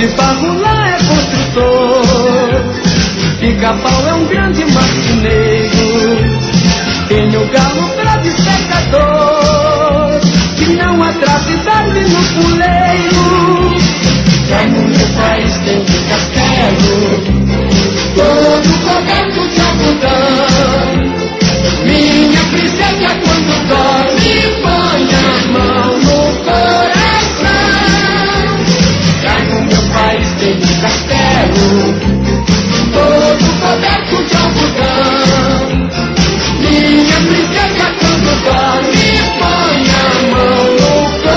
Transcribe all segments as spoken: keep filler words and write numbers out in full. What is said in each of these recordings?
barro lá é construtor, Pica-Pau é um grande marceneiro. Tem o galo pra dissecador, que não atrasa e dorme no puleiro. Já no meu país tem um castelo, todo coberto de algodão. Minha princesa quando dorme põe a mão no coração. Já no meu país tem um castelo, todo coberto de algodão. Minha princesa quando dorme põe a mão no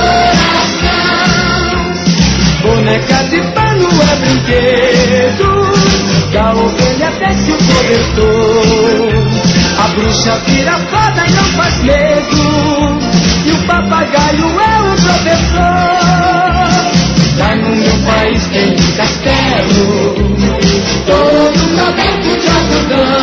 coração. Boneca de pano é brinquedo, da ovelha desce o cobertor. A bruxa vira fada e não faz medo, e o papagaio é o professor. Lá no meu país tem um castelo, todo coberto de algodão.